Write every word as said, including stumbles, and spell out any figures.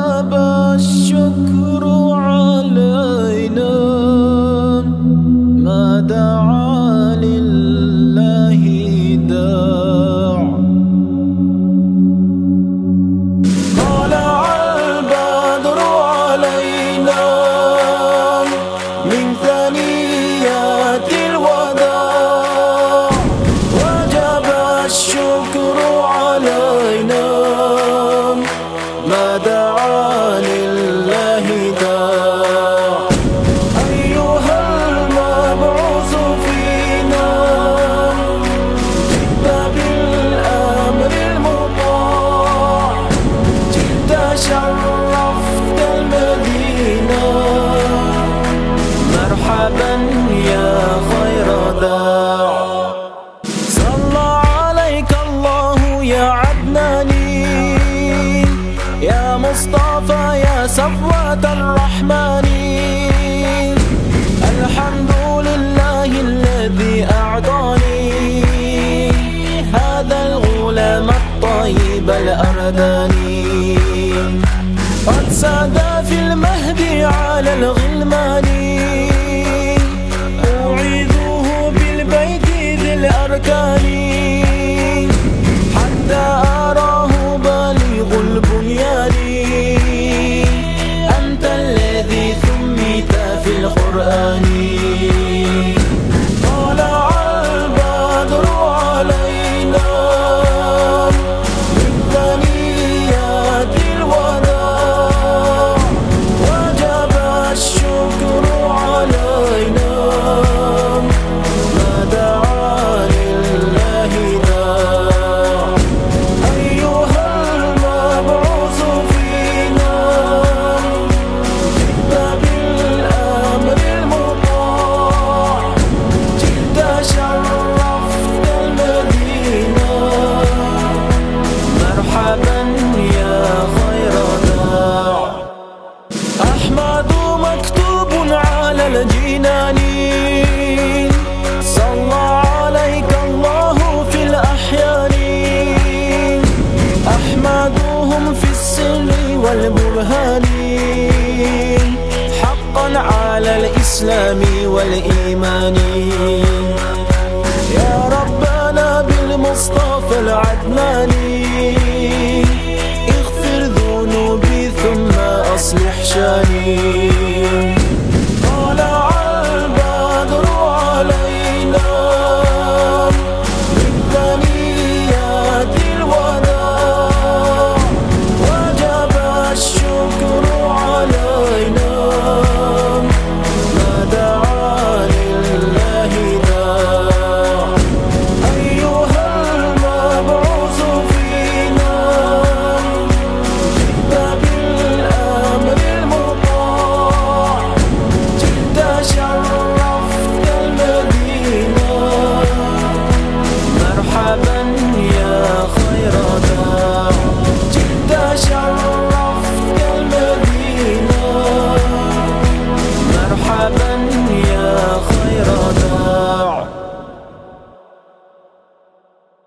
وجب الشكر علينا ما دعا لله داع. طلع البدر علينا من ثنيات الوداع وجب الشكر علينا ما دعا لله داع. أيها المبعوث فينا جئت بالأمر المطاع جئت شرفت المدينة مرحبا يا خير داع. صلى عليك الله يا عدناني يا مصطفى يا صفوة الرحمن. الحمد لله الذي أعطاني هذا الغلام الطيب الأرداني. قد ساد في المهد على الغلمان أعيذه بالبيت ذي الأركان حتى أراه بالغ البنيان. أنت الذي سميت في القرآن. طلع البدر علينا من ثنيات الوداع وجب الشكر علينا ما دعا لله داع. أيها المبعوث فينا جئت بالأمر المطاع جئت شرفت المدينة مرحبا يا خير داع. أحمد مكتوب على الجنان صلى عليك الله في الأحيان. أحمدهم في السر والبرهان حقا على الإسلام والإيمان. يا ربنا بالمصطفى العدناني اغفر ذنوبي ثم أصلح شاني.